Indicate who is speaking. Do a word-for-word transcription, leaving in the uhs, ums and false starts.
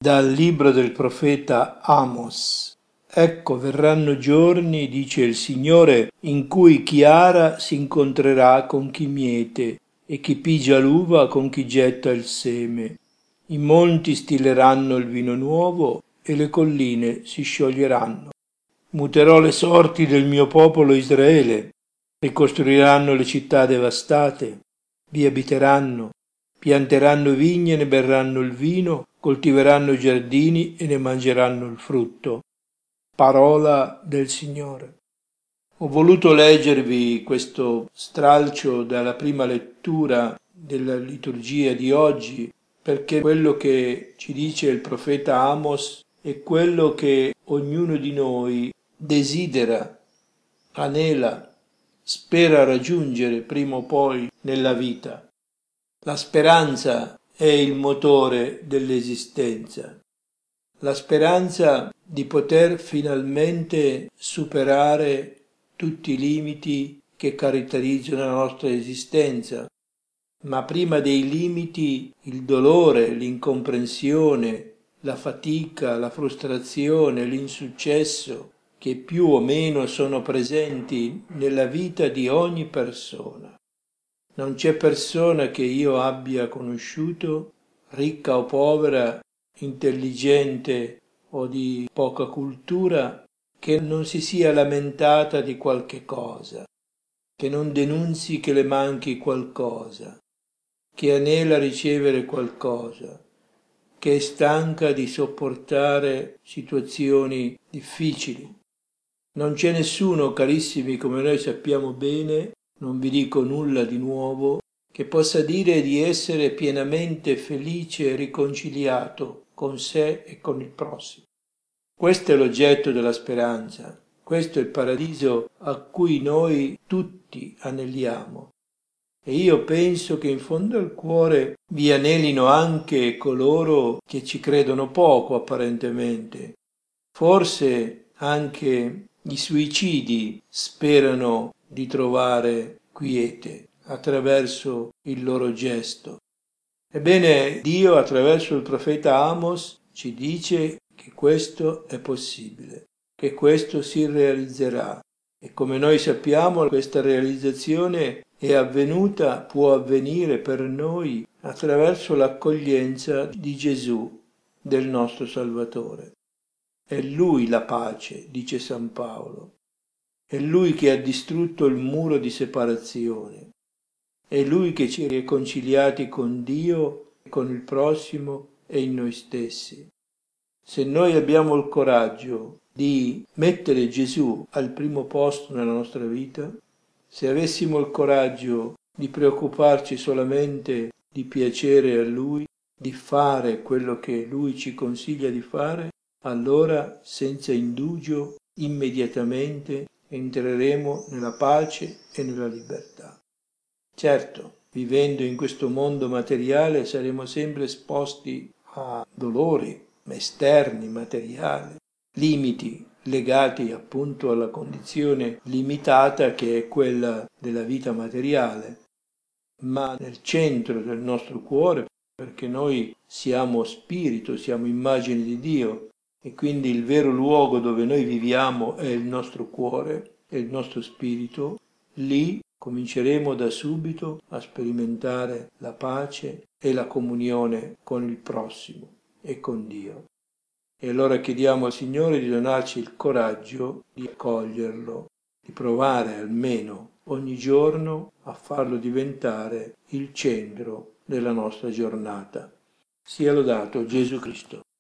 Speaker 1: Dal libro del profeta Amos. Ecco, verranno giorni, dice il Signore, in cui chi ara si incontrerà con chi miete e chi pigia l'uva con chi getta il seme. I monti stilleranno il vino nuovo e le colline si scioglieranno. Muterò le sorti del mio popolo Israele, ricostruiranno le città devastate, vi abiteranno, pianteranno vigne e ne berranno il vino, coltiveranno giardini e ne mangeranno il frutto. Parola del Signore. Ho voluto leggervi questo stralcio dalla prima lettura della liturgia di oggi, perché quello che ci dice il profeta Amos è quello che ognuno di noi desidera, anela, spera raggiungere prima o poi nella vita. La speranza è il motore dell'esistenza. La speranza di poter finalmente superare tutti i limiti che caratterizzano la nostra esistenza, ma prima dei limiti il dolore, l'incomprensione, la fatica, la frustrazione, l'insuccesso, che più o meno sono presenti nella vita di ogni persona. Non c'è persona che io abbia conosciuto, ricca o povera, intelligente o di poca cultura, che non si sia lamentata di qualche cosa, che non denunzi che le manchi qualcosa, che anela a ricevere qualcosa, che è stanca di sopportare situazioni difficili. Non c'è nessuno, carissimi, come noi sappiamo bene, non vi dico nulla di nuovo, che possa dire di essere pienamente felice e riconciliato con sé e con il prossimo. Questo è l'oggetto della speranza, questo è il paradiso a cui noi tutti aneliamo. E io penso che in fondo al cuore vi anelino anche coloro che ci credono poco apparentemente. Forse anche i suicidi sperano di trovare quiete attraverso il loro gesto. Ebbene, Dio attraverso il profeta Amos ci dice che questo è possibile, che questo si realizzerà. E come noi sappiamo, questa realizzazione è avvenuta, può avvenire per noi attraverso l'accoglienza di Gesù, del nostro Salvatore. È Lui la pace, dice San Paolo. È Lui che ha distrutto il muro di separazione. È Lui che ci ha riconciliati con Dio, con il prossimo e in noi stessi. Se noi abbiamo il coraggio di mettere Gesù al primo posto nella nostra vita, se avessimo il coraggio di preoccuparci solamente di piacere a Lui, di fare quello che Lui ci consiglia di fare, allora senza indugio immediatamente entreremo nella pace e nella libertà. Certo, vivendo in questo mondo materiale saremo sempre esposti a dolori esterni, materiali, limiti legati appunto alla condizione limitata che è quella della vita materiale, ma nel centro del nostro cuore, perché noi siamo spirito, siamo immagini di Dio e quindi il vero luogo dove noi viviamo è il nostro cuore, è il nostro spirito, lì cominceremo da subito a sperimentare la pace e la comunione con il prossimo e con Dio. E allora chiediamo al Signore di donarci il coraggio di accoglierlo, di provare almeno ogni giorno a farlo diventare il centro della nostra giornata. Sia lodato Gesù Cristo.